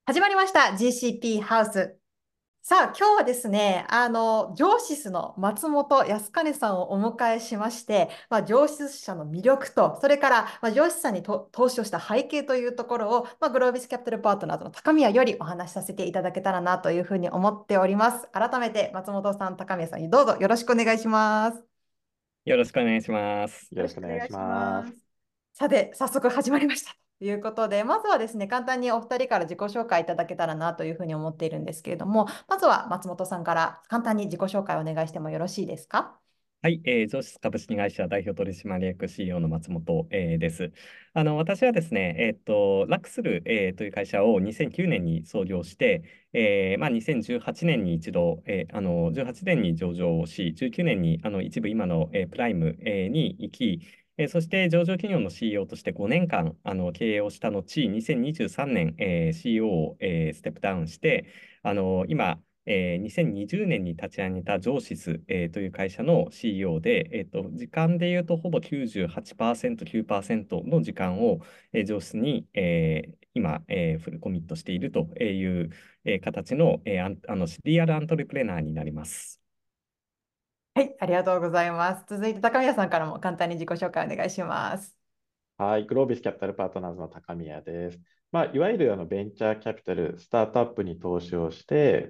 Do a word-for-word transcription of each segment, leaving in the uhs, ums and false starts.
始まりました。ジーシーピー ハウス。さあ、今日はですね、あの、上司スの松本康兼さんをお迎えしまして、まあ、上司社の魅力と、それから、まあ、上司さんにと投資をした背景というところを、まあ、グロービスキャピタルパートナーズの高宮よりお話しさせていただけたらなというふうに思っております。改めて、松本さん、高宮さんにどうぞよろしくお願いします。 よろしくお願いします。 よろよろしくお願いししくお願いします。 ます。さて、早速始まりました。ということで、まずはですね、簡単にお二人から自己紹介いただけたらなというふうに思っているんですけれども、まずは松本さんから簡単に自己紹介をお願いしてもよろしいですか？ はい、えー、上質株式会社代表取締役 シーイーオー の松本、えーです。あの、私はですね、えーっと、ラクスル、えーという会社をにせんきゅうねんに創業して、えーまあ、にせんじゅうはちねんに一度、えーあの、じゅうはちねんに上場し、じゅうきゅうねんにあの一部今の、えープライム、えーに行き、えーそして上場企業の シーイーオー としてごねんかんあの経営をした後、にせんにじゅうさんねん、えー シーイーオー を、えーステップダウンして、あの、今、えーにせんにじゅうねんに立ち上げたジョーシス、えーという会社の シーイーオー で、えーと、時間で言うとほぼきゅうじゅうはちパーセント、きゅうパーセントの時間を、えー、ジョーシスに、えー今、えーフルコミットしているという、えー形の、えーアンあのシリアルアントレプレナーになります。 はい、ありがとうございます。続いて高宮さんからも簡単に自己紹介お願いします。 はい、グロービスキャピタルパートナーズの高宮です。まあ、いわゆるあのベンチャーキャピタル、スタートアップに投資をして、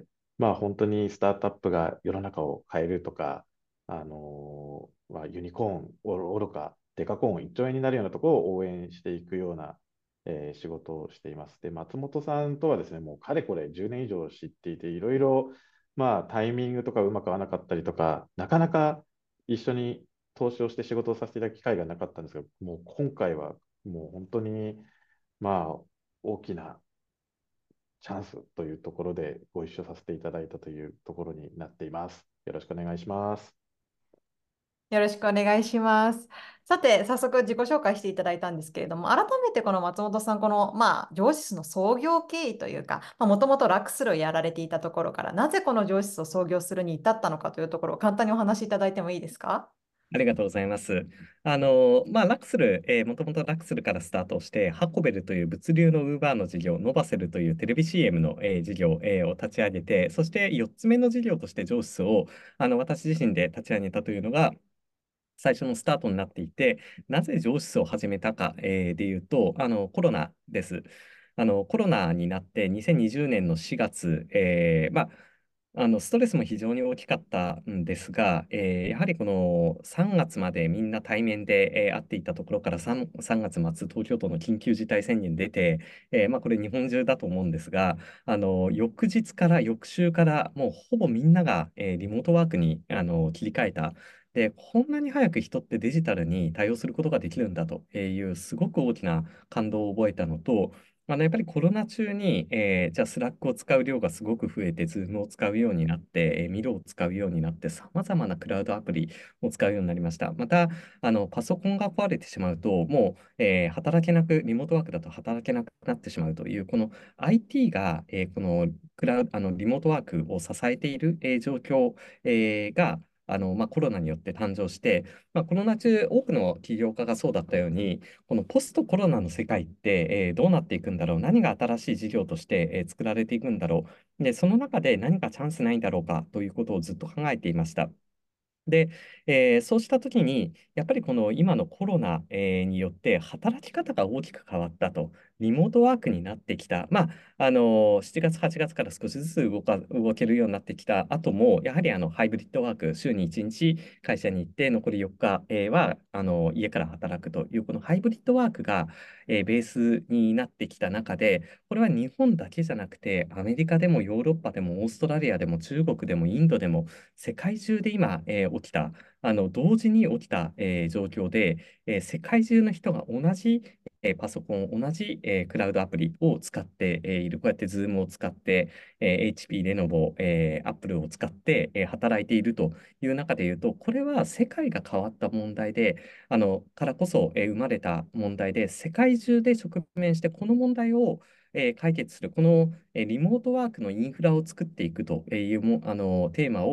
まあ、本当にスタートアップが世の中を変えるとか、あのーまあ、ユニコーン、おろか、デカコーンいっちょう円になるようなところを応援していくような、えー仕事をしています。で、松本さんとはですね、もうかれこれじゅうねん以上知っていて、いろいろ、まあ、タイミングとかうまく合わなかったりとか、なかなか一緒に投資をして仕事をさせていただく機会がなかったんですが、もう今回はもう本当に、まあ、大きなチャンスというところでご一緒させていただいたというところになっています。よろしくお願いします。 よろしくお願いします。さて、早速自己紹介していただいたんですけれども、改めてこの松本さん、この、まあ、上司の創業経緯というか、もともとラクスルをやられていたところから、なぜこの上司を創業するに至ったのかというところを簡単にお話しいただいてもいいですか？ ありがとうございます。あの、まあ、ラクスル、えー、もともとラクスルからスタートして、ハコベルという物流のウーバーの事業、ノバセルというテレビ シーエム の、えー事業、えーを立ち上げて、そしてよっつめの事業として上司をあの私自身で立ち上げたというのが、最初のスタートになっていて、なぜ上司を始めたか、えーでいうと、あのコロナです。あのコロナになってにせんにじゅうねんのしがつ、えーまあ、あのストレスも非常に大きかったんですが、えーやはりこのさんがつまでみんな対面で、えー会っていたところから 3, さんがつ末、東京都の緊急事態宣言出て、えーまあ、これ日本中だと思うんですが、あの翌日から翌週からもうほぼみんなが、えーリモートワークにあの切り替えた。で、こんなに早く人ってデジタルに対応することができるんだというすごく大きな感動を覚えたのと、あのやっぱりコロナ中に、えーじゃあスラックを使う量がすごく増えて、ズームを使うようになって、えーミロを使うようになって、さまざまなクラウドアプリを使うようになりました。また、あのパソコンが壊れてしまうと、もう、えー働けなく、リモートワークだと働けなくなってしまうという、この アイティー が、えーこのクラウあのリモートワークを支えている、えー状況、えーが、あのまあ、コロナによって誕生して、まあ、コロナ中、多くの起業家がそうだったように、このポストコロナの世界って、えーどうなっていくんだろう、何が新しい事業として、えー作られていくんだろう、で、その中で何かチャンスないんだろうかということをずっと考えていました。で、えーそうしたときに、やっぱりこの今のコロナ、えーによって働き方が大きく変わったと、リモートワークになってきた、まあ、あのしちがつ、はちがつから少しずつ動か、動けるようになってきた後も、やはりあのハイブリッドワーク、週にいちにち会社に行って、残りよっか、えーはあの家から働くという、このハイブリッドワークが、えーベースになってきた中で、これは日本だけじゃなくて、アメリカでもヨーロッパでもオーストラリアでも中国でもインドでも、世界中で今、えー起きた、あの同時に起きた、えー状況で、えー世界中の人が同じ、えーパソコン、同じ、えークラウドアプリを使って、えーいる。こうやって Zoom を使って、えー エイチピー、レノボ、えー Apple を使って、えー働いているという中で言うと、これは世界が変わった問題で、あのからこそ、えー生まれた問題で、世界中で直面して、この問題をえー解決する、この、えーリモートワークのインフラを作っていくというも、あのテーマを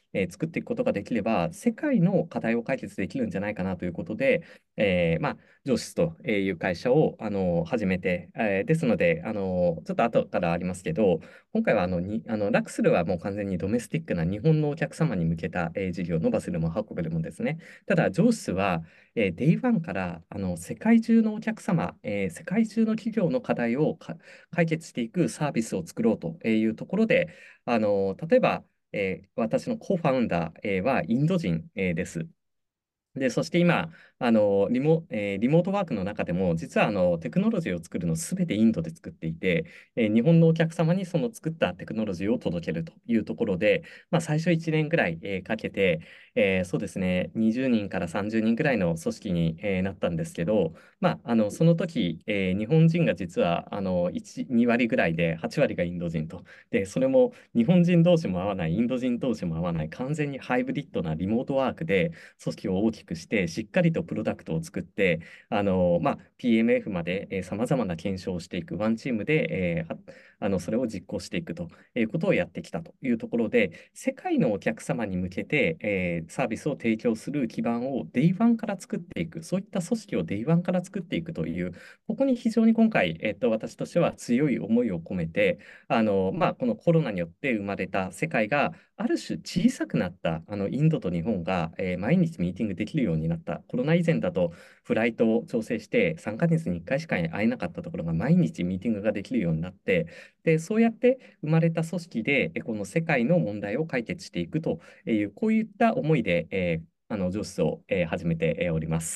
えー作っていくことができれば、世界の課題を解決できるんじゃないかなということで、えーまあ、ジョシスという会社を、あの始めて、えーですので、あのちょっと後からありますけど、今回はあのにあのラクスルはもう完全にドメスティックな日本のお客様に向けた、えー事業、ノバセルも運べるもですね。ただ、ジョースは、えー、デイワンからあの世界中のお客様、えー世界中の企業の課題をか解決していくサービスを作ろうというところで、あの例えば、えー私のコファウンダー、えーはインド人、えーです。で、そして今、あのリモ、えーリモートワークの中でも、実はあのテクノロジーを作るのすべてインドで作っていて、えー日本のお客様にその作ったテクノロジーを届けるというところで、まあ、最初いちねんぐらい、えーかけて、えーそうですね、にじゅうにんからさんじゅうにんぐらいの組織に、えーなったんですけど、まあ、あのその時、えー日本人が実はあのいち、に割ぐらいで、はち割がインド人と。で、それも日本人同士も合わない、インド人同士も合わない、完全にハイブリッドなリモートワークで、組織を大きくして、しっかりとプロダクトを作って、あのまあ、ピーエムエフ までさまざまな検証をしていく、ワンチームで、えーはあのそれを実行していくということをやってきたというところで、世界のお客様に向けて、えーサービスを提供する基盤を デイワン から作っていく、そういった組織を デイワン から作っていくという、ここに非常に今回、えっと、私としては強い思いを込めて、あのまあ、このコロナによって生まれた世界がある種小さくなったあのインドと日本が、えー毎日ミーティングできるようになった。コロナ以前だとフライトを調整してさんかげつにいっかいしか会えなかったところが毎日ミーティングができるようになって、で、そうやって生まれた組織でえこの世界の問題を解決していくという、こういった思いで、えーあの上司を、えー始めてえーおります。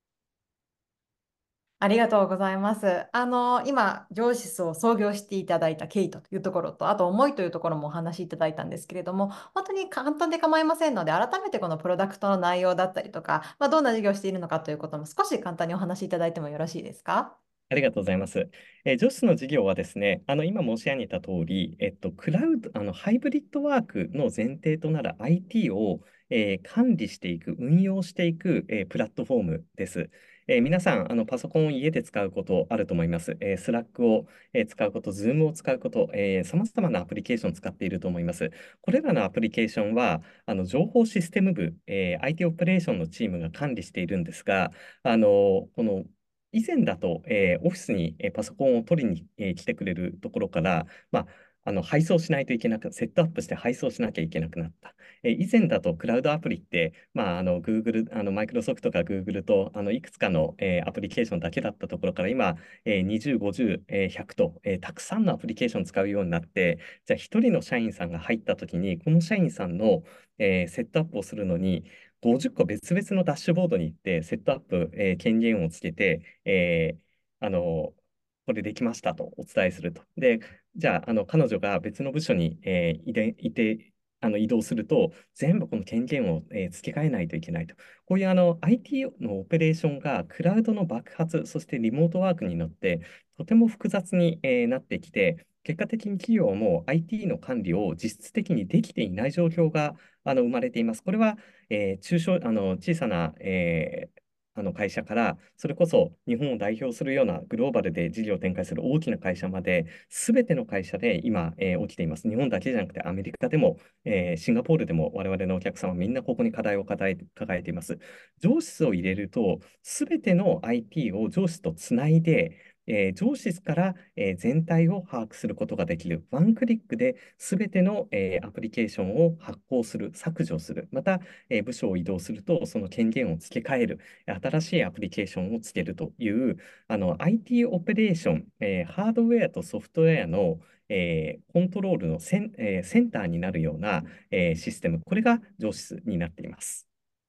ありがとうございます。あの、今、ジョーシスを創業していただいた経緯というところと、あと思いというところもお話しいただいたんですけれども、本当に簡単で構いませんので、改めてこのプロダクトの内容だったりとか、まあ、どんな事業をしているのかということも少し簡単にお話しいただいてもよろしいですか？ ありがとうございます。えー、ジョスの事業はですね、あの今申し上げた通り、えっと、クラウド、あのハイブリッドワークの前提となる アイティー を、えー管理していく、運用していく、えープラットフォームです。えー皆さん、あのパソコンを家で使うことあると思います。えー、Slack を、えー使うこと、Zoom を使うこと、えー、様々なアプリケーションを使っていると思います。これらのアプリケーションは、あの情報システム部、えー アイティー オペレーションのチームが管理しているんですが、あのこの以前だと、えーオフィスに、えーパソコンを取りに、えー来てくれるところから、まあ、あの配送しないといけなく、セットアップして配送しなきゃいけなくなった。えー以前だとクラウドアプリって、まあ、あの Google、あのマイクロソフトか Google とあのいくつかの、えーアプリケーションだけだったところから今、えーにじゅう、ごじゅう、えーひゃくと、えーたくさんのアプリケーションを使うようになって、じゃあひとりの社員さんが入ったときに、この社員さんの、えーセットアップをするのに、ごじゅっこ別々のダッシュボードに行って、セットアップ、えー権限をつけて、えーあの、これできましたとお伝えすると。で、じゃあ、あの彼女が別の部署に、えーいでいて、あの移動すると、全部この権限を、えー付け替えないといけないと。こういうあの アイティー のオペレーションがクラウドの爆発、そしてリモートワークに乗って、とても複雑に、えーなってきて、結果的に企業も アイティー の管理を実質的にできていない状況があの生まれています。これは、えー中小、あの小さな、えーあの会社から、それこそ日本を代表するようなグローバルで事業を展開する大きな会社まで、すべての会社で今、えー起きています。日本だけじゃなくて、アメリカでも、えーシンガポールでも、我々のお客様、みんなここに課題を抱えて抱えています。上司を入れると、すべての アイティー を上司とつないで、えー上司から、えー全体を把握することができる。ワンクリックで全ての、えーアプリケーションを発行する、削除する。また、えー部署を移動すると、その権限を付け替える。新しいアプリケーションをつけるという、あの アイティー オペレーション、えーハードウェアとソフトウェアの、えーコントロールのセン、えーセンターになるような、えーシステム、これが上質になっています。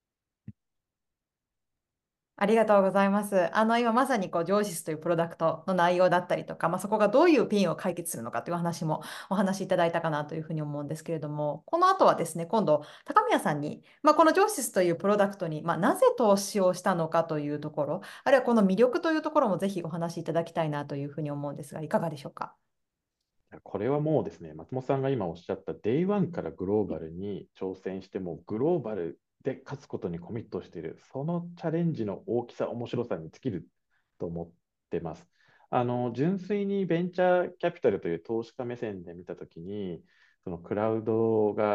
ありがとうございます。あの、今まさにこう、ジョーシスというプロダクトの内容だったりとか、まあ、そこがどういうペインを解決するのかというお話もお話しいただいたかなというふうに思うんですけれども、この後はですね、今度、高宮さんに、まあ、このジョーシスというプロダクトに、まあ、なぜ投資をしたのかというところ、あるいはこの魅力というところもぜひお話しいただきたいなというふうに思うんですが、いかがでしょうか。 これはもうですね、松本さんが今おっしゃった デイワン からグローバルに挑戦しても、グローバルで勝つことにコミットしている、そのチャレンジの大きさ、面白さに尽きると思ってます。あの、純粋にベンチャーキャピタルという投資家目線で見たときに、そのクラウドが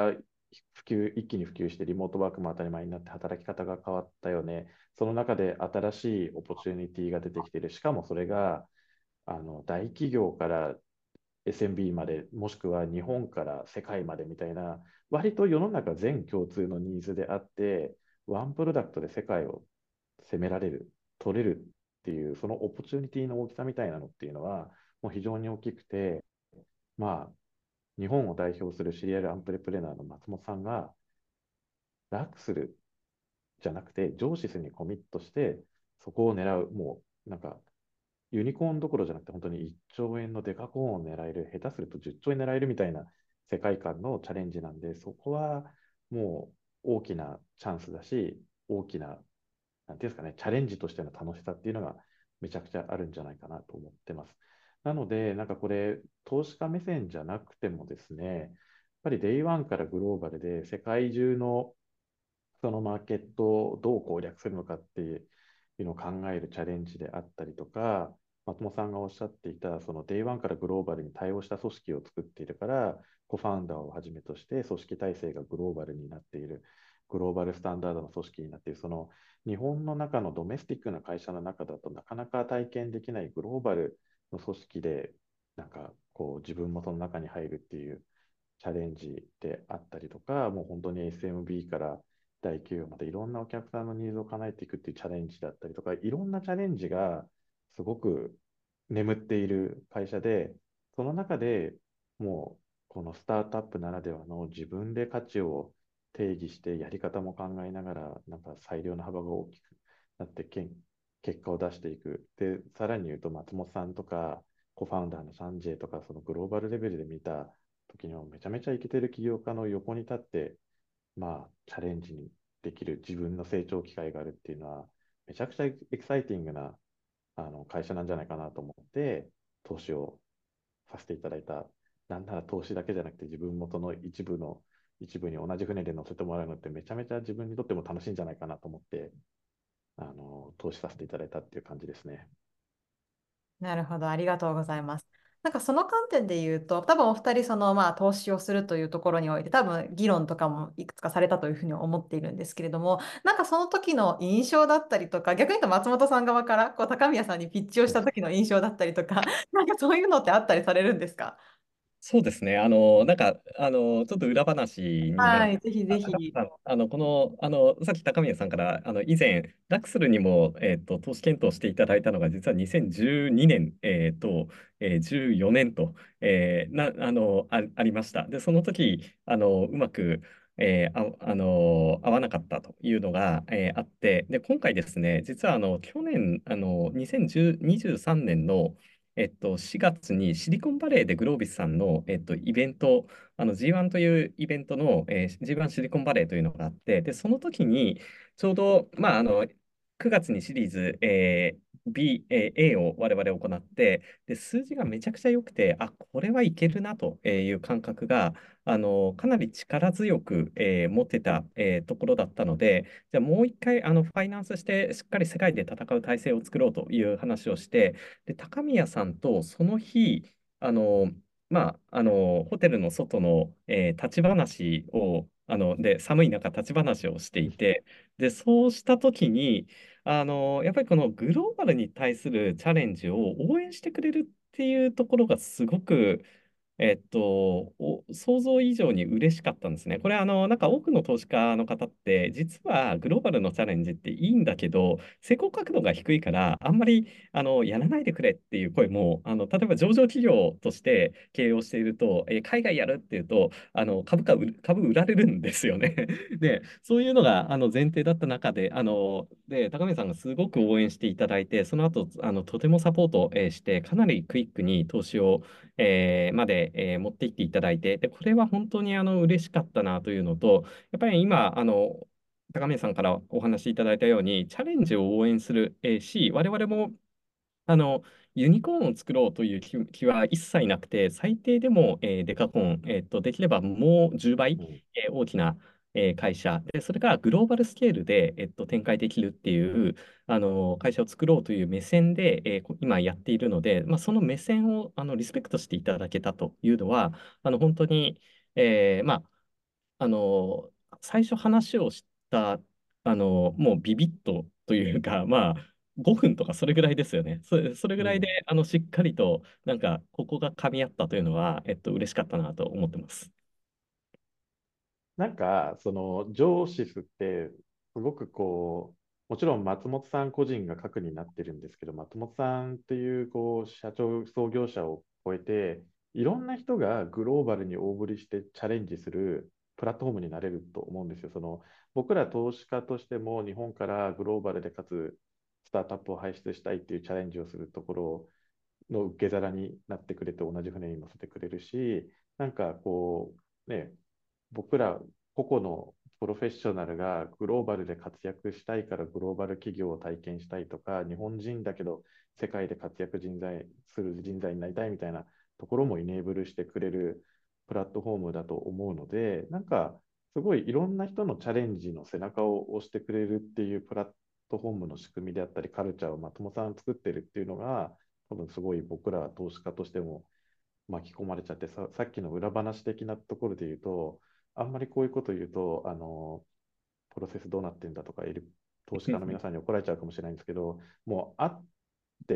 普及、一気に普及してリモートワークも当たり前になって働き方が変わったよね。その中で新しいオポチュニティが出てきている。しかもそれがあの大企業から エスエムビー まで、もしくは日本から世界までみたいな、割と世の中全共通のニーズであって、ワンプロダクトで世界を攻められる、取れるっていう、そのオポチュニティの大きさみたいなのっていうのは、もう非常に大きくて、まあ、日本を代表するシリアルアントレプレナーの松本さんが、ラクスルじゃなくて、ジョーシスにコミットして、そこを狙う、もう、なんか、ユニコーンどころじゃなくて、本当にいっちょう円のデカコーンを狙える、下手するとじゅっちょう円狙えるみたいな世界観のチャレンジなんで、そこはもう大きなチャンスだし、大きな、なんていうんですかね、チャレンジとしての楽しさっていうのがめちゃくちゃあるんじゃないかなと思ってます。なので、なんかこれ、投資家目線じゃなくてもですね、やっぱりデイワンからグローバルで世界中のそのマーケットをどう攻略するのかっていうのを考えるチャレンジであったりとか、松本さんがおっしゃっていた、その デイワン からグローバルに対応した組織を作っているから、コファウンダーをはじめとして組織体制がグローバルになっている、グローバルスタンダードの組織になっている、その日本の中のドメスティックな会社の中だとなかなか体験できないグローバルの組織で、なんかこう自分もその中に入るっていうチャレンジであったりとか、もう本当に エスエムビー から大企業までいろんなお客さんのニーズを叶えていくっていうチャレンジだったりとか、いろんなチャレンジがすごく眠っている会社で、その中でもうこのスタートアップならではの自分で価値を定義してやり方も考えながら、なんか裁量の幅が大きくなってけん結果を出していく。で、さらに言うと松本さんとか、コファウンダーのサンジェイとか、そのグローバルレベルで見た時にはめちゃめちゃイケてる起業家の横に立って、まあ、チャレンジにできる自分の成長機会があるっていうのは、めちゃくちゃエキサイティングなあの会社なんじゃないかなと思って、投資をさせていただいた。なんなら投資だけじゃなくて、自分もその一部の、一部に同じ船で乗せてもらうのってめちゃめちゃ自分にとっても楽しいんじゃないかなと思って、あの、投資させていただいたっていう感じですね。 なるほど、ありがとうございます。なんかその観点で言うと、多分お二人そのまあ投資をするというところにおいて、多分議論とかもいくつかされたというふうに思っているんですけれども、なんかその時の印象だったりとか、逆に言うと松本さん側からこう高宮さんにピッチをした時の印象だったりとか、なんかそういうのってあったりされるんですか？ そうですね。あの、なんか、あの、ちょっと裏話になる。 はい、ぜひぜあ、高橋ひ。 さん、あの、この、あの、さっき高宮さんから、あの、以前、ラクスルにも、えっと、投資検討していただいたのが、実はにせんじゅうにねん、えっと、えー、じゅうよねんと、えーな、あの、あ、ありました。で、その時、あの、うまく、えーあ、あの、合わなかったというのが、えーあって、で、今回ですね、実は、あの、去年、あの、にせんにじゅうさんねんの、えっと、しがつにシリコンバレーでグロービスさんの、えっと、イベント、あの ジーワン というイベントの、えー ジーワン シリコンバレーというのがあって、で、その時にちょうど、まあ、あの、くがつにシリーズ、えー B、えー A を我々行って、で、数字がめちゃくちゃ良くて、あ、これはいけるなという感覚が、あの、かなり力強く、えー持ってた、えーところだったので、じゃあもう一回、あの、ファイナンスして、しっかり世界で戦う体制を作ろうという話をして、で、高宮さんとその日、あの、まあ、あの、ホテルの外の、えー立ち話を、あの、で、寒い中、立ち話をしていて、で、そうしたときに、あの、やっぱりこのグローバルに対するチャレンジを応援してくれるっていうところがすごく、えっと、お想像以上に嬉しかったんですね。これ、あの、なんか多くの投資家の方って、実はグローバルのチャレンジっていいんだけど、成功角度が低いから、あんまりあのやらないでくれっていう声も、あの例えば上場企業として経営をしていると、えー海外やるっていうと、あの株価売、株売られるんですよね。で、そういうのがあの前提だった中で、あので高宮さんがすごく応援していただいて、その後あのとてもサポート、えーして、かなりクイックに投資をえーまで、えー持っていっていただいて、で、これは本当にあの嬉しかったなというのと、やっぱり今、あの、高宮さんからお話しいただいたように、チャレンジを応援する、えーし、我々もあの、ユニコーンを作ろうという気、気は一切なくて、最低でも、えーデカコーン、えーと、できればもうじゅうばい、 うん。 えー大きな、えー会社で、それからグローバルスケールで、えっと、展開できるっていう、あの、会社を作ろうという目線で、えーこ今やっているので、まあ、その目線をあのリスペクトしていただけたというのは、あの、本当に、えーまあ、 あの、最初話をした、あの、もうビビッとというか、まあ、ごふんとかそれぐらいですよね。それ、それぐらいで、 うん。 あの、しっかりと、なんか、ここが噛み合ったというのは、えっと、嬉しかったなと思ってます。 なんか、その、上司スって、すごくこう、もちろん松本さん個人が核になってるんですけど、松本さんっていう、こう、社長、創業者を超えて、いろんな人がグローバルに大振りしてチャレンジするプラットフォームになれると思うんですよ。その、僕ら投資家としても、日本からグローバルでかつ、スタートアップを輩出したいっていうチャレンジをするところの受け皿になってくれて、同じ船に乗せてくれるし、なんかこう、ね、僕ら個々のプロフェッショナルがグローバルで活躍したいからグローバル企業を体験したいとか、日本人だけど世界で活躍人材する人材になりたいみたいなところもイネーブルしてくれるプラットフォームだと思うので、なんかすごいいろんな人のチャレンジの背中を押してくれるっていうプラットフォームの仕組みであったり、カルチャーを松本さん作ってるっていうのが、多分すごい僕ら投資家としても巻き込まれちゃってさ、さっきの裏話的なところで言うと、あんまりこういうこと言うと、あの、プロセスどうなってんだとか、いる投資家の皆さんに怒られちゃうかもしれないんですけど、もう会って、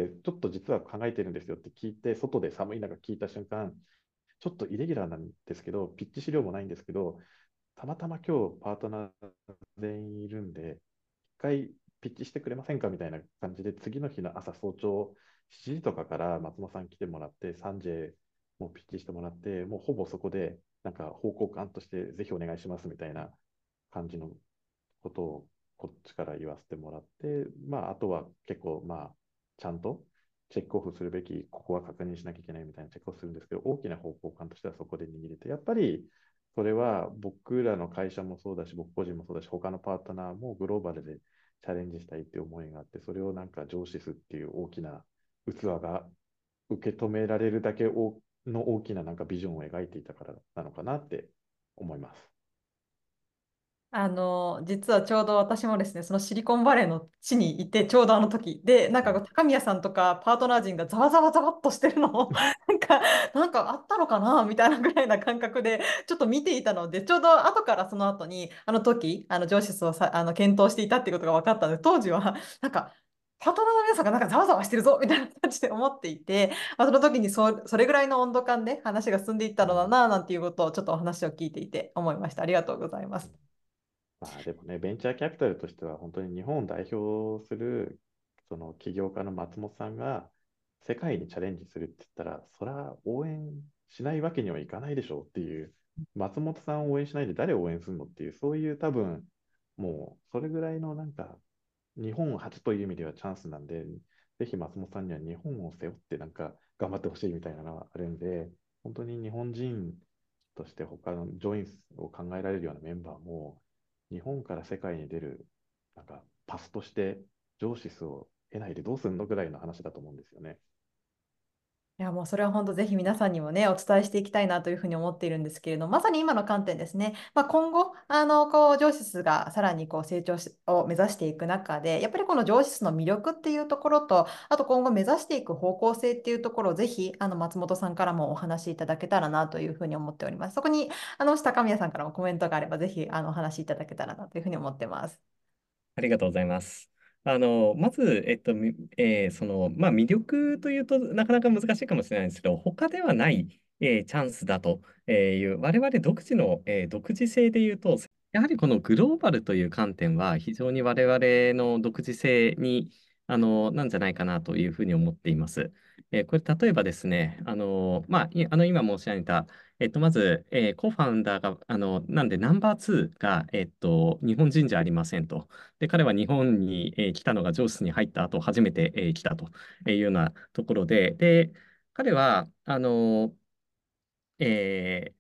ちょっと実は考えてるんですよって聞いて、外で寒い中聞いた瞬間、ちょっとイレギュラーなんですけど、ピッチ資料もないんですけど、たまたま今日パートナー全員いるんで、一回ピッチしてくれませんかみたいな感じで、次の日の朝早朝しちじとかから松本さん来てもらって、さんじもピッチしてもらって、もうほぼそこで、なんか方向感としてぜひお願いしますみたいな感じのことをこっちから言わせてもらって、まあ、あとは結構、まあ、ちゃんとチェックオフするべき、ここは確認しなきゃいけないみたいなチェックをするんですけど、大きな方向感としてはそこで握れて、やっぱりそれは僕らの会社もそうだし、僕個人もそうだし、他のパートナーもグローバルでチャレンジしたいっていう思いがあって、それをなんか上司すっていう大きな器が受け止められるだけの大きななんかビジョンを描いていたからなのかなって思います。 あの、実はちょうど私もですね、そのシリコンバレーの地にいて、ちょうどあの時で、なんかうん。 高宮さんとかパートナー陣がざわざわざわっとしてるのを、なんか、なんかあったのかなみたいなぐらいな感覚で、ちょっと見ていたので、ちょうど後からその後に、あの時、あの上司をさ、あの検討していたっていうことが分かったので、当時は、なんか、パートナーの皆さんがなんかざわざわしてるぞみたいな感じで思っていて、まあ、その時にそ、それぐらいの温度感で話が進んでいったのだうん。 な、なんていうことをちょっとお話を聞いていて思いました。ありがとうございます。 まあでもね、ベンチャーキャピタルとしては本当に日本を代表するその起業家の松本さんが世界にチャレンジするって言ったら、それは応援しないわけにはいかないでしょうっていう、松本さんを応援しないで誰を応援するのっていう、そういう多分、もうそれぐらいのなんか日本初という意味ではチャンスなんで、ぜひ松本さんには日本を背負ってなんか頑張ってほしいみたいなのがあるんで、本当に日本人として他のジョインを考えられるようなメンバーも、日本から世界に出るなんかパスとして上司数を得ないでどうするのぐらいの話だと思うんですよね。 いや、もうそれは本当ぜひ皆さんにもね、お伝えしていきたいなというふうに思っているんですけれども、まさに今の観点ですね。まあ、今後、あの、こう、上司数がさらにこう成長しを目指していく中で、やっぱりこの上司数の魅力っていうところと、あと今後目指していく方向性っていうところをぜひ、あの、松本さんからもお話しいただけたらなというふうに思っております。そこに、あの、もし高宮さんからもコメントがあれば、ぜひ、あの、お話しいただけたらなというふうに思ってます。 ありがとうございます。あの、まず、えっと、みえーその、まあ、魅力というとなかなか難しいかもしれないんですけど、他ではない、えーチャンスだという、我々独自の、えー独自性で言うと、やはりこのグローバルという観点は非常に我々の独自性に、あの、なんじゃないかなというふうに思っています。えーこれ、例えばですね、あの、まあ、いあの、今申し上げた、えっと、まず、えーコファウンダーが、あの、なんでナンバーツーが、えっと、日本人じゃありませんと。で、彼は日本に、えー来たのが上司に入った後、初めて、えー来たというようなところで、で、彼は、あの、え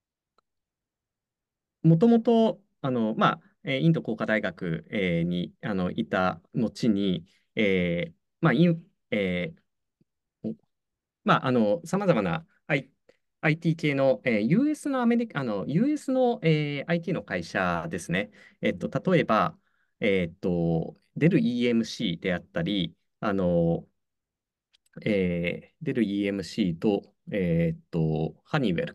ー、もともと、あの、まあ、えーインド工科大学、えーに、あの、いた後に、えー、まあ、イン、えーまあ、あの、さまざまな I- アイティー 系の、えー ユーエス のアメリカ、あの、ユーエス の、えー アイティー の会社ですね。えっと、例えば、えっと、デル イーエムシー であったり、あの、えー、デル イーエムシー と、えっと、ハニーウェルか。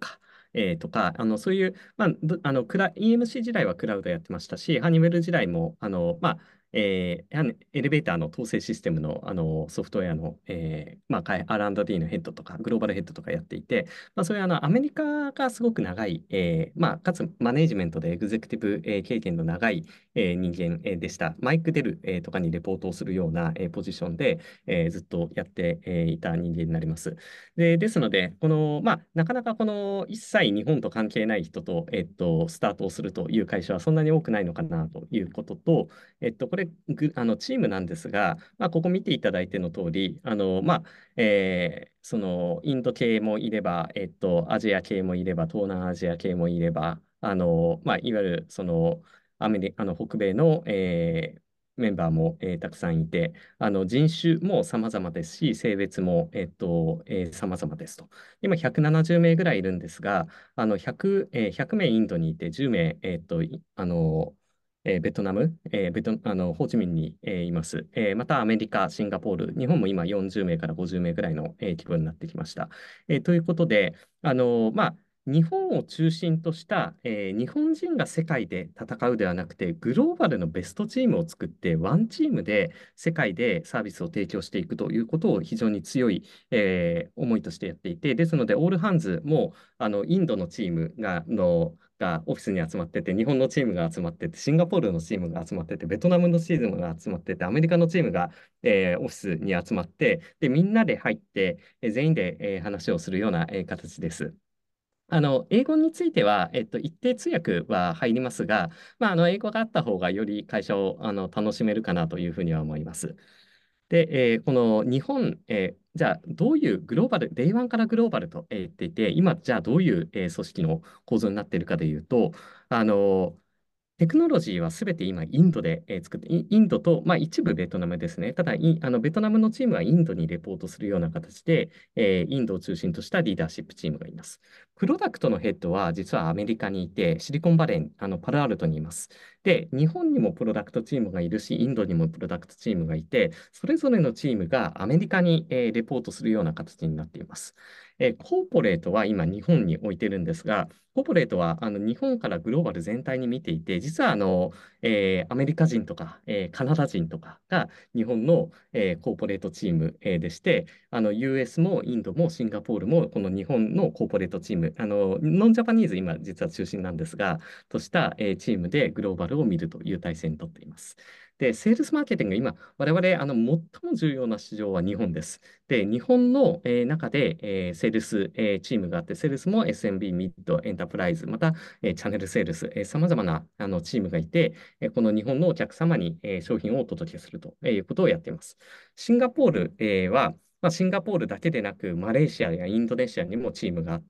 えーとか、あのそういう、まあ、どあのクラ イーエムシー 時代はクラウドやってましたし、ハニウェル時代も、あのまあえー、やはりエレベーターの統制システムの、あのソフトウェアの、えーまあ、開 アールアンドディー のヘッドとか、グローバルヘッドとかやっていて、まあ、そういうあのアメリカがすごく長い、えーまあ、かつマネージメントでエグゼクティブ、えー経験の長い、えー人間、えーでした。マイク・デル、えーとかにレポートをするような、えーポジションで、えーずっとやって、えーいた人間になります。で、ですので、この、まあ、なかなかこの一切日本と関係ない人と、えっと、スタートをするという会社はそんなに多くないのかなということと、えっと、これ、ぐあのチームなんですが、まあ、ここ見ていただいての通り、あの、まあ、えーその、インド系もいれば、えっと、アジア系もいれば、東南アジア系もいれば、あの、まあ、いわゆる、その、アメリカ、あの、北米の、えーメンバーも、えーたくさんいて、あの人種も様々ですし、性別も、えっと、えー様々ですと。今ひゃくななじゅう名ぐらいいるんですが、あのひゃく、えーひゃく名インドにいて、じゅう名、えっと、いあの、えーベトナム、えーベト、あの、ホーチミンに、えーいます。えーまたアメリカ、シンガポール、日本も今よんじゅう名からごじゅう名ぐらいの、えー規模になってきました。えーということで、あの、まあ、日本を中心とした、えー日本人が世界で戦うではなくて、グローバルのベストチームを作って、ワンチームで世界でサービスを提供していくということを非常に強い、えー思いとしてやっていて、ですので、オールハンズもあのインドのチームが、のがオフィスに集まってて、日本のチームが集まってて、シンガポールのチームが集まってて、ベトナムのチームが集まってて、アメリカのチームが、えーオフィスに集まって、で、みんなで入って、えー全員で、えー話をするような、えー形です。あの、英語については、えっと、一定通訳は入りますが、まあ、あの、英語があった方がより会社をあの楽しめるかなというふうには思います。で、えーこの日本、えーじゃあどういうグローバル、デイワンからグローバルと、えー言っていて、今、じゃあどういう、えー組織の構造になっているかでいうと、あの、テクノロジーはすべて今、インドで、えー作って、イインドと、まあ、一部ベトナムですね。ただ、イあのベトナムのチームはインドにレポートするような形で、えーインドを中心としたリーダーシップチームがいます。プロダクトのヘッドは実はアメリカにいて、シリコンバレー、あのパルアルトにいます。で、日本にもプロダクトチームがいるし、インドにもプロダクトチームがいて、それぞれのチームがアメリカに、えーレポートするような形になっています。えーコーポレートは今日本に置いてるんですが、コーポレートはあの日本からグローバル全体に見ていて、実はあの、えーアメリカ人とか、えーカナダ人とかが日本の、えーコーポレートチーム、えーでして、あの ユーエス もインドもシンガポールもこの日本のコーポレートチーム、あのノンジャパニーズ今実は中心なんですが、とした、えーチームでグローバルを見るという体制にとっています。で、セールスマーケティング、今、我々、あの、最も重要な市場は日本です。で、日本の、えー中で、えーセールス、えーチームがあって、セールスも エスエムビー、ミッド、エンタープライズ、また、えーチャンネルセールス、えー、様々なあのチームがいて、えーこの日本のお客様に、えー商品をお届けするということをやっています。シンガポール、えーは、まあ、シンガポールだけでなく、マレーシアやインドネシアにもチームがあって、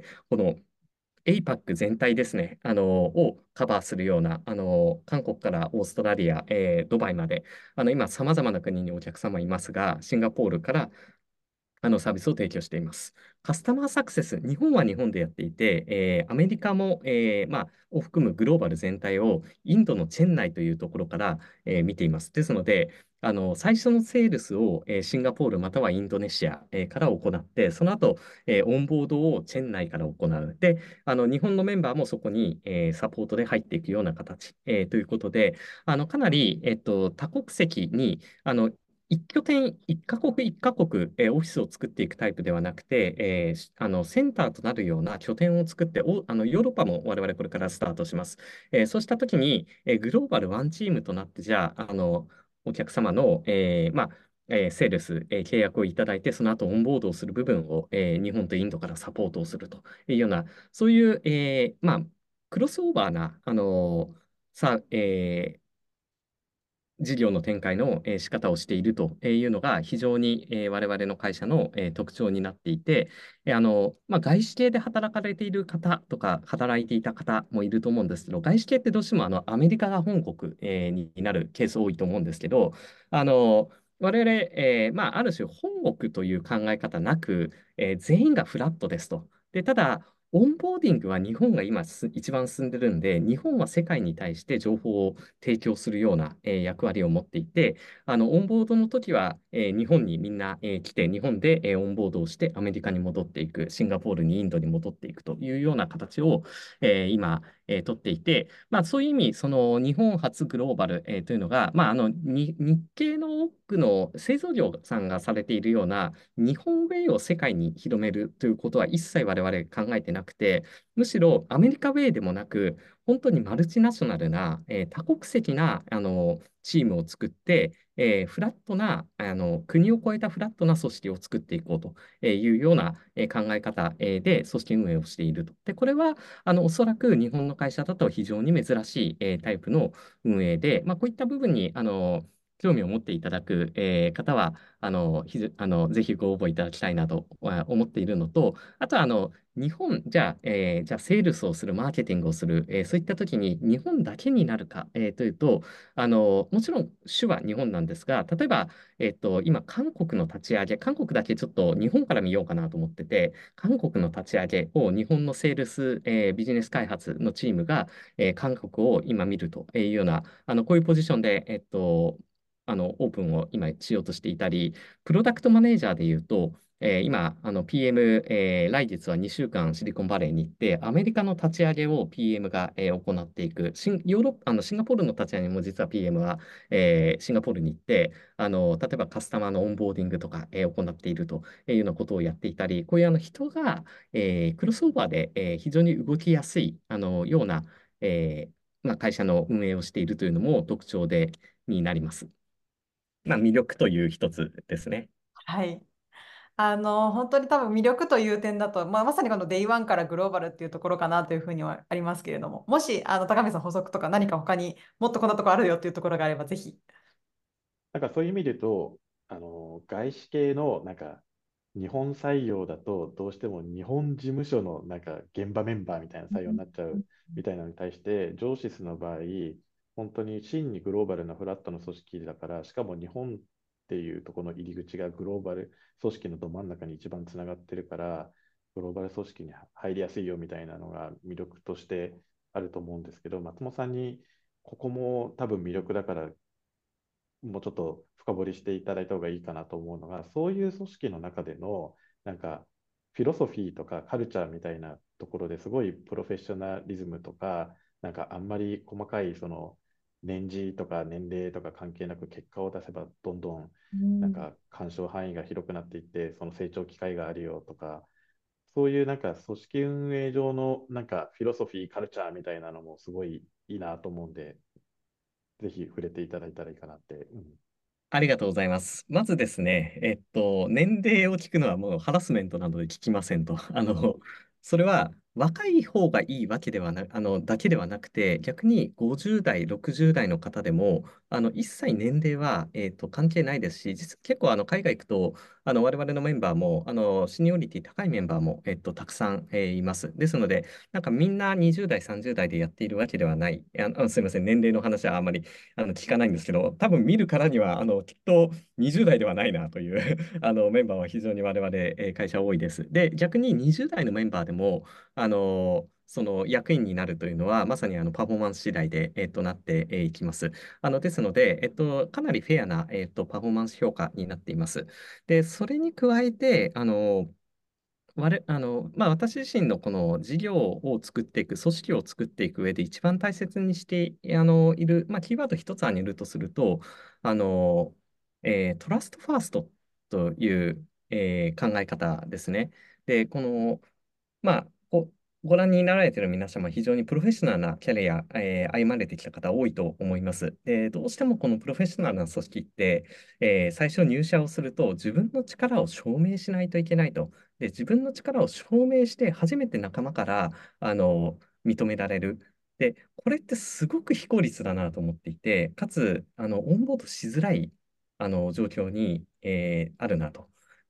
この エーパック 全体ですね、あの、をカバーするような、あの、韓国からオーストラリア、えードバイまで、あの、今、様々な国にお客様いますが、シンガポールからあのサービスを提供しています。カスタマーサクセス、日本は日本でやっていて、えーアメリカも、えーまあ、を含むグローバル全体をインドのチェン内というところから、えー見ています。ですので、あの最初のセールスを、えーシンガポールまたはインドネシア、えーから行って、その後、えーオンボードをチェン内から行う。で、あの日本のメンバーもそこに、えーサポートで入っていくような形、えーということで、あのかなり、えっと、多国籍にあの一拠点、一カ国一カ国、えーオフィスを作っていくタイプではなくて、えーしあのセンターとなるような拠点を作って、おあのヨーロッパも我々これからスタートします。えーそうしたときに、えーグローバルワンチームとなって、じゃあ、あのお客様の、えーまあえーセールス、えー契約をいただいて、その後オンボードをする部分を、えー日本とインドからサポートをするというような、そういう、えーまあ、クロスオーバーな、あのさ、えー事業の展開の、えー仕方をしているというのが非常に、えー我々の会社の、えー特徴になっていて、えーあのまあ、外資系で働かれている方とか、働いていた方もいると思うんですけど、外資系ってどうしてもあのアメリカが本国、えーになるケース多いと思うんですけど、あの我々、えーまあ、ある種本国という考え方なく、えー全員がフラットですと。で、ただ、 オンボーディングは日本が今す一番進んでるんで、日本は世界に対して情報を提供するような、えー役割を持っていて、あの、オンボードの時は、えー日本にみんな、えー来て、日本で、えーオンボードをしてアメリカに戻っていく、シンガポールにインドに戻っていくというような形を、えー今、えー取っていて、まあ、そういう意味、その日本初グローバル、えーというのが、まあ、あのに日系の多くの製造業さんがされているような日本ウェイを世界に広めるということは一切我々考えてなくて、むしろアメリカウェイでもなく、本当にマルチナショナルな、えー多国籍なあのチームを作って、えーフラットなあの国を超えたフラットな組織を作っていこうというようなえー考え方えーで組織運営をしていると。で、これはあのおそらく日本の会社だと非常に珍しい、えータイプの運営で、まあ、こういった部分にあの興味を持っていただく、えー方は、あの、ひずあの、ぜひご応募いただきたいなとあ思っているのと、あとは、あの、日本、じゃあ、えーじゃあ、セールスをする、マーケティングをする、えーそういったときに日本だけになるか、えーというと、あの、もちろん主は日本なんですが、例えば、えっと、今、韓国の立ち上げ、韓国だけちょっと日本から見ようかなと思ってて、韓国の立ち上げを日本のセールス、えービジネス開発のチームが、えー韓国を今見るというような、あの、こういうポジションで、えっと、あの、オープンを今しようとしていたり、プロダクトマネージャーでいうと、えー今、あの ピーエム、えー来月はにしゅうかんシリコンバレーに行って、アメリカの立ち上げを ピーエム が、えー行っていく。シン、ヨーロッパ、あのシンガポールの立ち上げも実は ピーエム は、えーシンガポールに行って、あの、例えばカスタマーのオンボーディングとか、えー行っているというようなことをやっていたり、こういうあの人が、えークロスオーバーで、えー非常に動きやすいあのような、えーまあ、会社の運営をしているというのも特徴でになります。まあ、魅力という一つですね。 はい。あの、本当に多分魅力という点だと、まあ、まさにこのデイワンからグローバルっていうところかなというふうにはありますけれども、もし、あの、高見さん補足とか何か他にもっとこんなところあるよっていうところがあれば、ぜひ。 なんかそういう意味で言うと、あの、外資系のなんか日本採用だとどうしても日本事務所のなんか現場メンバーみたいな採用になっちゃうみたいなのに対して、ジョーシスの場合、本当に真にグローバルなフラットの組織だから、しかも日本っていうところの入り口がグローバル組織のど真ん中に一番つながってるから、グローバル組織に入りやすいよみたいなのが魅力としてあると思うんですけど、松本さんにここも多分魅力だからもうちょっと深掘りしていただいた方がいいかなと思うのが、そういう組織の中での、なんか、フィロソフィーとかカルチャーみたいなところですごいプロフェッショナリズムとか、なんかあんまり細かいその年次とか年齢とか関係なく結果を出せばどんどんうん。 なんか干渉範囲が広くなっていって、その成長機会があるよとか、そういうなんか組織運営上のなんかフィロソフィー、カルチャーみたいなのもすごいいいなと思うんで、ぜひ触れていただいたらいいかなって。うん。 ありがとうございます。まずですね、えっと、年齢を聞くのはもうハラスメントなので聞きませんと。あの、それは若い方がいいわけではな、あの、だけではなくて、逆にごじゅう代、ろくじゅう代の方でも、あの、一切年齢は、えっと、関係ないですし、実結構あの海外行くと、あの、我々のメンバーも、あの、シニオリティ高いメンバーも、えっと、たくさん、えーいます。ですので、なんかみんなにじゅう代、さんじゅう代でやっているわけではない。あの、すみません、年齢の話はあまりあの聞かないんですけど、多分見るからには、あの、きっとにじゅう代ではないなというあのメンバーは非常に我々、えー会社多いです。で、逆ににじゅう代のメンバーでも、あの、その役員になるというのは、まさにあのパフォーマンス次第で、えっと、なってえーいきます。あの、ですので、えっと、かなりフェアな、えっと、パフォーマンス評価になっています。で、それに加えて、あの、我々あの、まあ、私自身のこの事業を作っていく、組織を作っていく上で一番大切にしてあのいる、まあ、キーワード一つ挙げるとすると、あの、えートラストファーストという、えー考え方ですね。で、この、まあ、ご、ご覧になられている皆様、非常にプロフェッショナルなキャリア、えー歩まれてきた方多いと思います。で、どうしてもこのプロフェッショナルな組織って、えー最初入社をすると自分の力を証明しないといけないと。で、自分の力を証明して初めて仲間からあの認められる。で、これってすごく非効率だなと思っていて、かつ、あの、オンボードしづらいあの状況に、えーあるなと。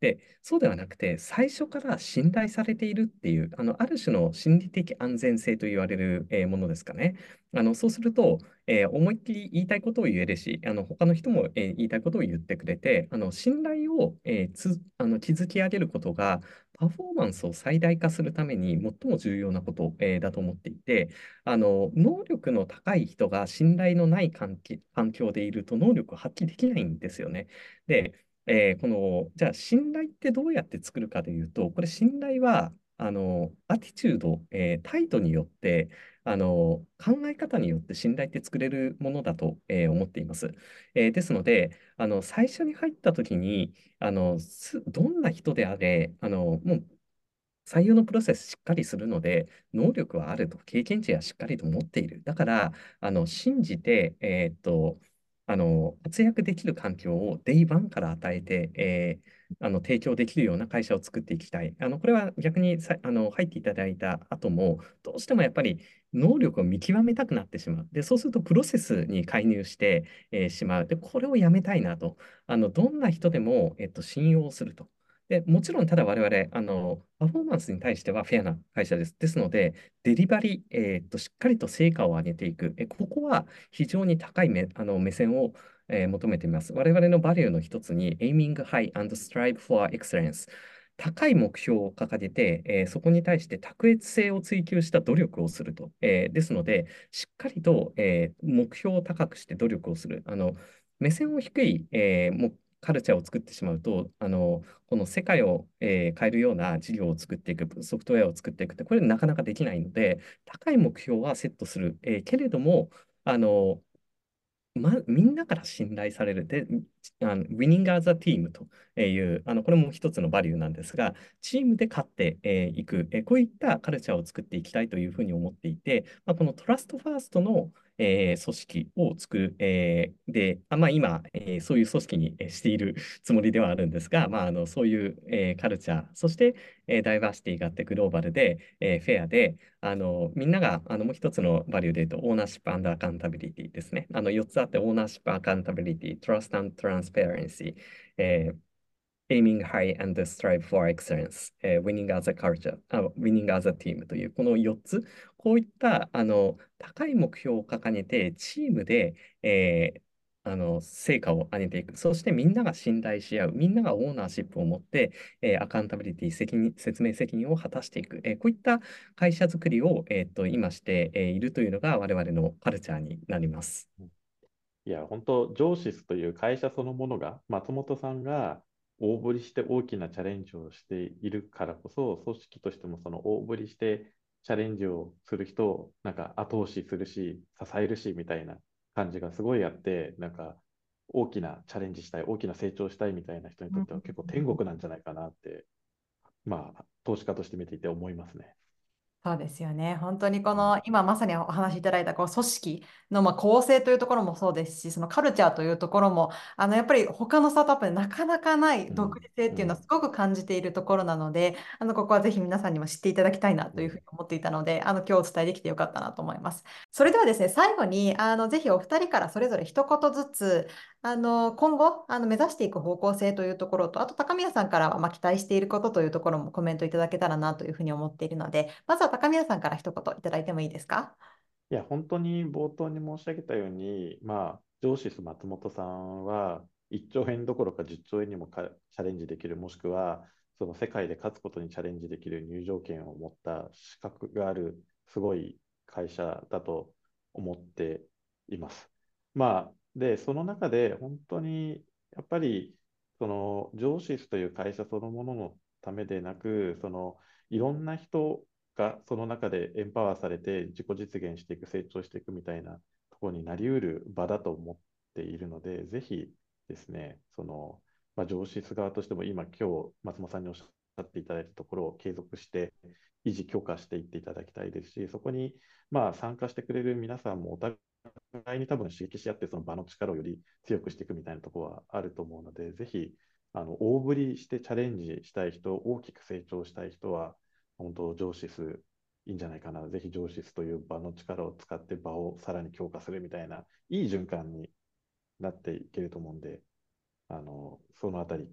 で、そうではなくて、最初から信頼されているっていう、あの、ある種の心理的安全性と言われる、えーものですかね。あの、そうすると、えー思いっきり言いたいことを言えるし、あの、他の人も、えー言いたいことを言ってくれて、あの、信頼を、えーつ、あの、築き上げることが、パフォーマンスを最大化するために最も重要なこと、えーだと思っていて、あの、能力の高い人が信頼のない環境環境でいると能力を発揮できないんですよね。で、えーこの、じゃあ信頼ってどうやって作るかというと、これ信頼は、あの、アティチュード、えー態度によって、あの、考え方によって信頼って作れるものだと、えー思っています。えーですので、あの、最初に入った時に、あの、すどんな人であれ、あの、もう採用のプロセスしっかりするので、能力はあると、経験値はしっかりと持っている。だから、あの、信じて、えーっと、あの、活躍できる環境をデイワンから与えて、えーあの、提供できるような会社を作っていきたい。あの、これは逆にさ、あの、入っていただいた後も、どうしてもやっぱり能力を見極めたくなってしまう。で、そうするとプロセスに介入して、えーしまう。で、これをやめたいなと。あの、どんな人でも、えっと、信用すると。で、もちろん、ただ我々、あの、パフォーマンスに対してはフェアな会社です。ですので、デリバリー、えーっと、しっかりと成果を上げていく。え、ここは非常に高い目、あの、目線を、えー求めています。我々のバリューの一つに、aiming high and strive for excellence。高い目標を掲げて、えーそこに対して卓越性を追求した努力をすると。えーですので、しっかりと、えー目標を高くして努力をする。あの、目線を低い、えーもカルチャーを作ってしまうと、あの、この世界を、えー変えるような事業を作っていく、ソフトウェアを作っていくって、これなかなかできないので、高い目標はセットする。えーけれども、あの、ま、みんなから信頼される。で、あの、Winning as a team という、あの、これも一つのバリューなんですが、チームで勝ってえーいく、えーこういったカルチャーを作っていきたいというふうに思っていて、まあ、このトラストファーストの、えー組織を作る、えーで、あ、まあ、今、えーそういう組織にえーしているつもりではあるんですが、まあ、あの、そういう、えーカルチャー、そして、えーダイバーシティがあってグローバルで、えーフェアで、あの、みんなが、あの、もう一つのバリューで言うと、オーナーシップアカウンタビリティですね。あの、よっつあって、オーナーシップアカウンタビリティ、トラストトランスペアレンシー、えー aiming high and strive for excellence、えー winning as a culture、あ、winning as a team という、このよっつ、こういった、あの、高い目標を掲げて、チームで、えーあの、成果を上げていく。そしてみんなが信頼し合う。みんながオーナーシップを持って、えーアカウンタビリティ、責任、説明責任を果たしていく。えーこういった会社づくりを、えーっと、今してえーいるというのが我々のカルチャーになります。 いや、本当、ジョーシスという会社そのものが、松本さんが大振りして大きなチャレンジをしているからこそ、組織としてもその大振りしてチャレンジをする人をなんか後押しするし、支えるしみたいな感じがすごいあって、なんか大きなチャレンジしたい、大きな成長したいみたいな人にとっては結構天国なんじゃないかなって、まあ、投資家として見ていて思いますね。 そうですよね。本当にこうん、 の今まさにお話しいただいたこう組織のまあ構成というところもそうですし、そのカルチャーというところも、あのやっぱり他のスタートアップでなかなかないうん、 独自性っていうのはうん、 すごく感じているところなので、あのここはぜひ皆さんにも知っていただきたいなうん。 というふうに思っていたので、あの今日お伝えできてよかったなと思います。それではですね、最後にあのぜひお二人からそれぞれ一言ずつ、あの今後あの目指していく方向性というところと、あと高宮さんからはまあ期待していることというところもコメントいただけたらなというふうに思っているので、まずは高宮さんから一言いただいてもいいですか？ いや、本当に冒頭に申し上げたように、まあ、上司松本さんはいっちょう円どころかじゅっちょう円にもかチャレンジできる、もしくはその世界で勝つことにチャレンジできる入場権を持った資格がある、すごい会社だと思っています。まあ、で、その中で本当にやっぱり、その上司という会社そのもののためでなく、そのいろんな人がその中でエンパワーされて自己実現していく、成長していくみたいなところになりうる場だと思っているので、ぜひですね、その、まあ、上司側としても今、今日松本さんにおっしゃっていただいたところを継続して維持、強化していっていただきたいですし、そこにまあ参加してくれる皆さんもお互いに多分刺激し合って、その場の力をより強くしていくみたいなところはあると思うので、ぜひあの大振りしてチャレンジしたい人、大きく成長したい人は、本当、上司数いいんじゃないかな。ぜひ上司数という場の力を使って場をさらに強化するみたいな、いい循環になっていけると思うんで、あの、そのあたり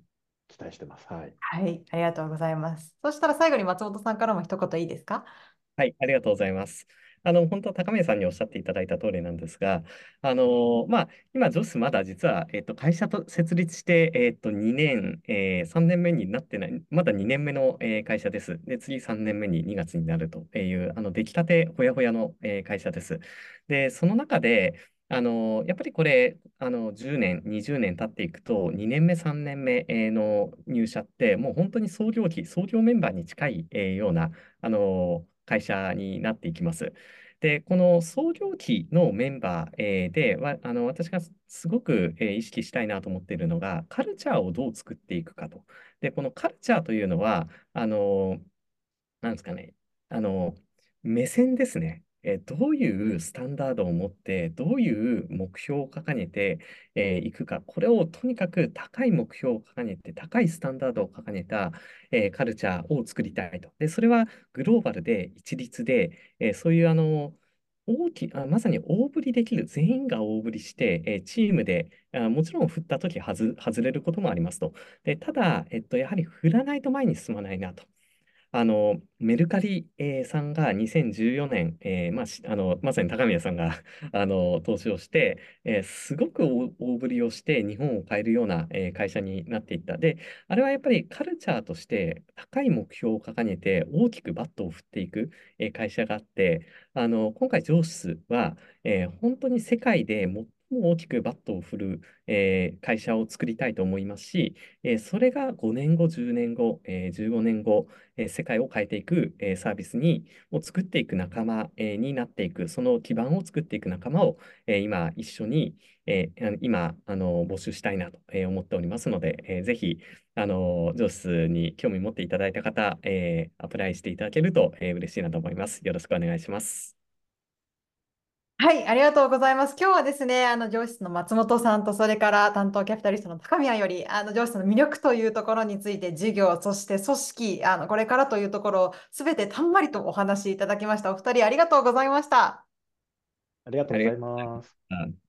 期待してます。はい。 はい、ありがとうございます。そしたら最後に松本さんからも一言いいですか？ はい、ありがとうございます。あの、本当、高宮さんにおっしゃっていただいた通りなんですが、あの、まあ、今、ジョスまだ実は、えっと、会社と設立して、えっと、にねん、えー、さんねんめになってない、まだにねんめの、えー会社です。で、次さんねんめににがつになるという、あの、出来たてほやほやの、えー会社です。で、その中で、あの、やっぱりこれ、あの、じゅうねん、にじゅうねん経っていくと、にねんめ、さんねんめえーの入社って、もう本当に創業期、創業メンバーに近い、えーような、あの、会社になっていきます。で、この創業期のメンバー、えーで、わあの、私がすすごく、えー意識したいなと思っているのが、カルチャーをどう作っていくかと。で、このカルチャーというのは、あの、なんですかね、あの、目線ですね。えーどういうスタンダードを持って、どういう目標を掲げて、えーいくか、これをとにかく高い目標を掲げて、高いスタンダードを掲げた、えーカルチャーを作りたいと。で、それはグローバルで一律で、えーそういうあの、大きあ、まさに大振りできる、全員が大振りして、えーチームで、あ、もちろん振ったとき外、外れることもありますと。で、ただ、えっと、やはり振らないと前に進まないなと。あの、メルカリ、えーさんがにせんじゅうよねん、えーまあ、しあの、まさに高宮さんがあの投資をして、えーすごく大大振りをして日本を変えるような、えー会社になっていった。で、あれはやっぱりカルチャーとして高い目標を掲げて大きくバットを振っていく、えー会社があって、あの、今回、ジョースは、えー本当に世界で最も大きくバットを振る、えー会社を作りたいと思いますし、えーそれがごねんご、じゅうねんご、えーじゅうごねんご、えー世界を変えていく、えーサービスに、を作っていく仲間、えーになっていく、その基盤を作っていく仲間を、えー今一緒に、えーあの今あの募集したいなとえー思っておりますので、えーぜひ、あの、上司に興味持っていただいた方、えーアプライしていただけると、えー嬉しいなと思います。よろしくお願いします。 はい、ありがとうございます。今日はですね、あの上司の松本さんと、それから担当キャピタリストの高宮より、あの上司の魅力というところについて、事業、そして組織、あのこれからというところをすべてたんまりとお話しいただきました。お二人ありがとうございました。 ありがとうございありがとうございます。 ました。